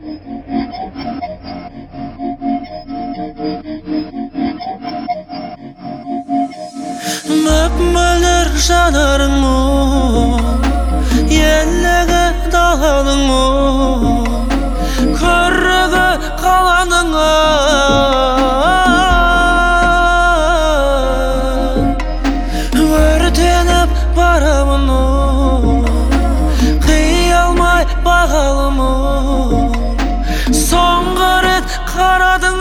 Möpmölür janarың Еллігі даланың Көрігі қаланың Өртеніп барамын Қия алмай бағалым Соңғы рет қарадың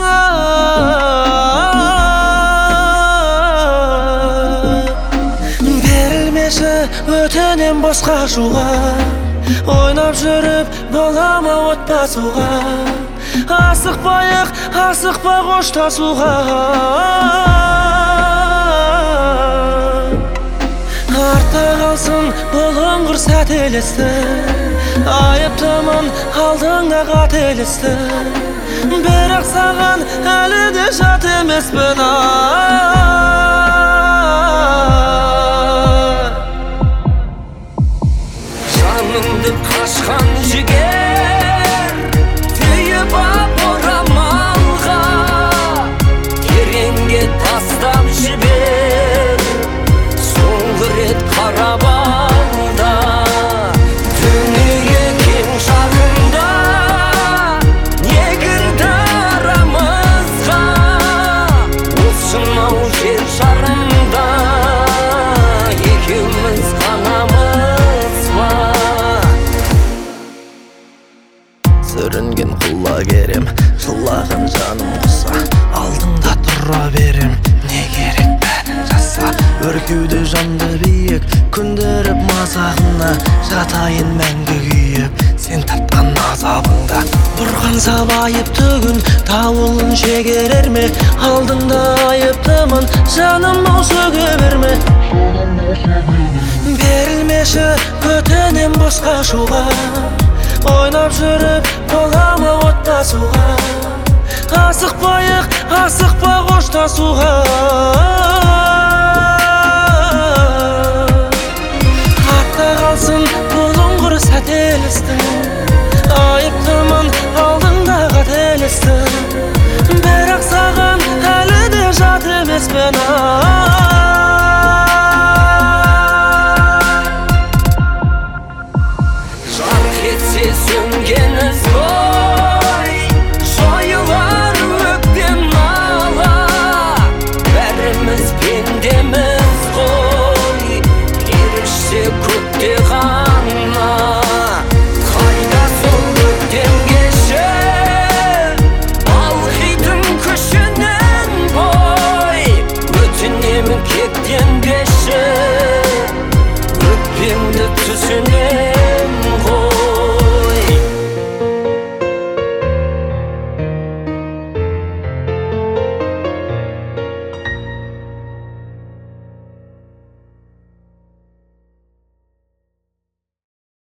Өтінем босқа жуға Ойнап жүріп болама от басуға Асықпайық, асықпа қоштасуға Артта қалсын бұлыңғыр сәт елесті Айыптымын алдыңда қателесті Бірақ саған әлі де жат емеспін Жаныңды қашқан жігер Түйіп ап орамалға Тереңге тастап жібер Соңғы рет қарап алда Дүние кең шағында Не кірді арамызға Осынау жер шарында Екеуміз ғанамыз Сүрінген құла керем Жылаған жаным құса Алдыңда тұра берем Не керек бәрін жаса Өркеуді жанды биік Күндіріп мазағына Жатайын мәңгі күйіп Сен тапқан азабыңда Бұрқанса байып түгін Тауылын шегерер ме Алдыңда айыптымын Жаным ау сөге берме Берілмеші өтінем босқа шуға Ойнап жүріп болама оттасуға Асықпайық, асықпа қоштасуға Артта қалсын бұлыңғыр сәтелістің Айыптымын алдыңда қателестің Бірақ саған әлі де жат емеспін Жарқ етсе сөнгені зор